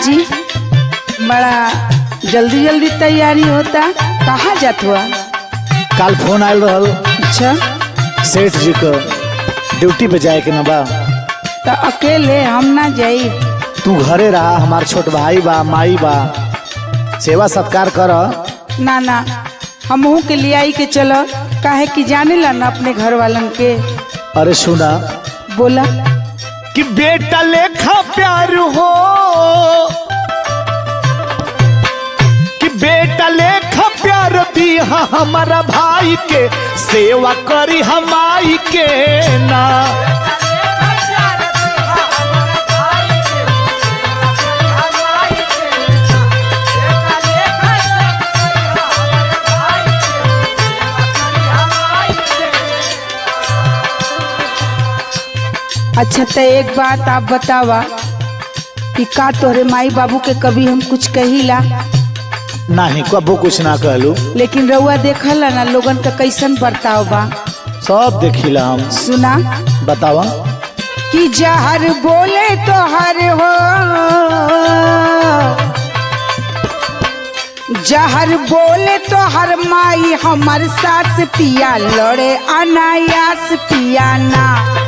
जी बड़ा जल्दी जल्दी तैयारी होता, कहाँ जात हुआ? कल फोन आयल रहल अच्छा सेठ जी को ड्यूटी पे जाए के न बा। तो अकेले हम ना जाई? तू घरे रहा, हमार छोट भाई बा माई बा, सेवा सत्कार कर। ना ना हमहू के ले आई के चलो, काहे कि जाने ला ना अपने घर वालन के। अरे सुना बोला कि बेटा लेखा प्यार हो, कि बेटा लेखा प्यार दिया हमारा भाई के, सेवा करी हमारी के ना। अच्छा तो एक बात आप बतावा कि का तोहरे माई बाबू के कभी हम कुछ कहिला? नहीं कबो कुछ ना कहलू, लेकिन रउआ देखला ना लोगन का कैसन बर्ताव बा। सब देखिला हम। सुना बतावा कि जहर बोले तो हर हो, जहर बोले तो हर माई हमार सास पिया लड़े अनायास पिया ना।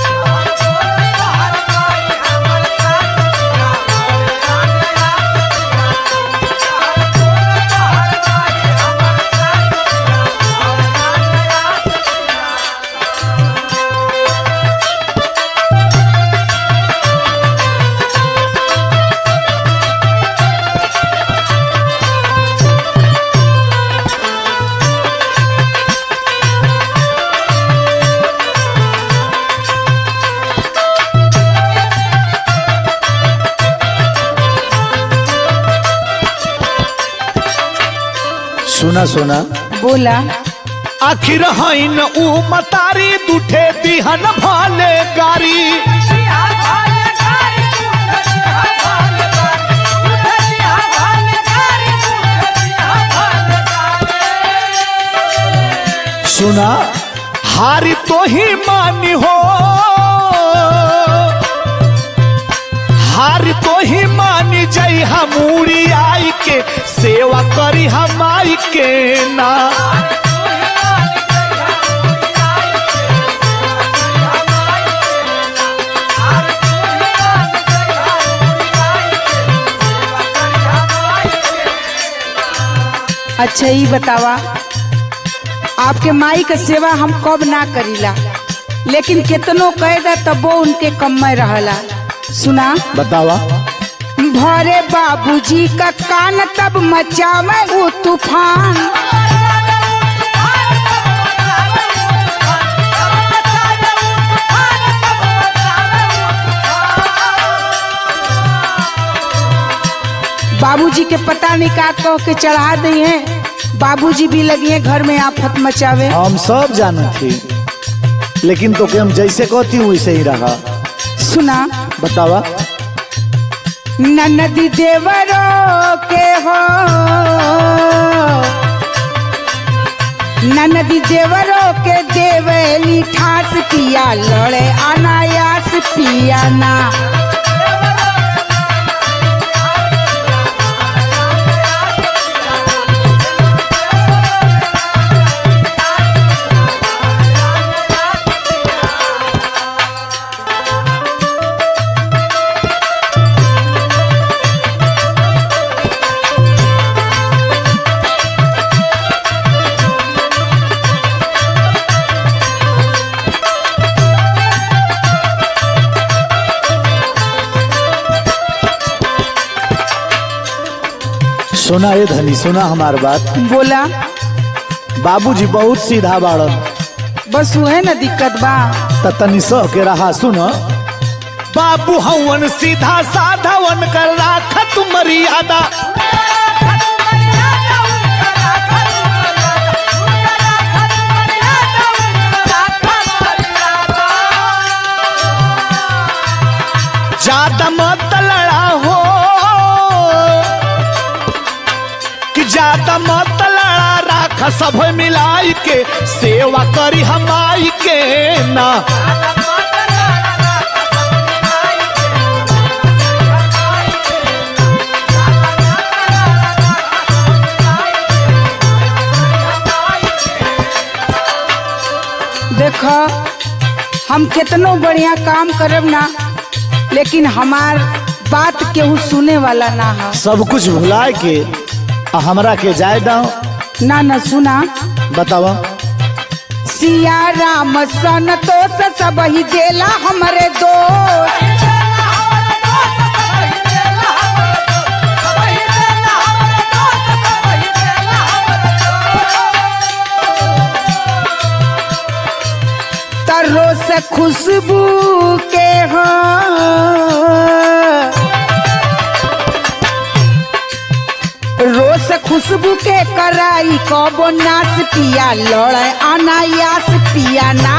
सुना सुना बोला आखिर हईन ऊ मतारी दूठे दिहन भाले गारी। सुना हारी तो ही मानी हो, हार तो ही मानी जई हमूरी आई के, सेवा करी हमारी के ना। अच्छा ये बतावा आपके माई का सेवा हम कब ना करीला, लेकिन कितनो कैदा तबो उनके कम में रहला। सुना बतावा भरे बाबूजी का कान तब मचावे वो तूफान। बाबूजी के पता नहीं का कह के चढ़ा दी है, बाबूजी भी लगी है घर में आफत मचावे। हम सब जाने थी, लेकिन तो के हम जैसे कहती हूँ वैसे ही रहा। सुना बतावा ननदी देवरों के हो, ननदी देवरों के देवली ठास पिया लड़े अनायास पिया ना। सुना ये धनी, सुना हमार बात। बोला बाबूजी बहुत सीधा बाड़न, बस वह ना दिक्कत बा। तनी सह के रहा। सुन बाबू हवन सीधा साधावन कर राखा तू मर्यादा। ज्यादा मत लड़ा हो, कि ज्यादा मत लड़ा, राख सब मिलाई के, सेवा करी हमारी के ना। हम कितनो बढ़िया काम करब ना, लेकिन हमार बात केहू सुने वाला ना है। सब कुछ भुलाए के आ हमरा के जाए दाओ। ना ना सुना, बतावा। सिया राम सन तो सब ही देला हमरे दोस्त। रोस खुशबू के हो रोस खुशबू के कराई कबो नास पिया लड़े अनायास पिया ना।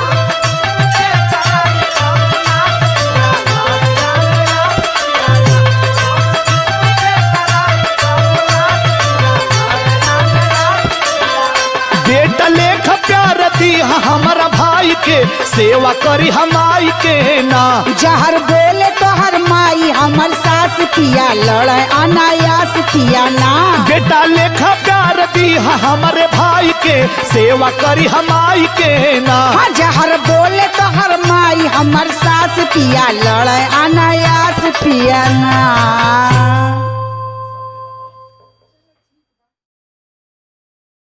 बेटा लेख प्यार दी हमारा भाई के, सेवा करी हमाई के ना। जहर बोले तो हर माई हमर सास पिया लड़े अनायास पिया ना। बेटा लेख प्यार दी हमारे भाई के, सेवा करी हमाई के ना। जहर बोले तो हर माई हमर सास पिया लड़े अनायास पिया ना।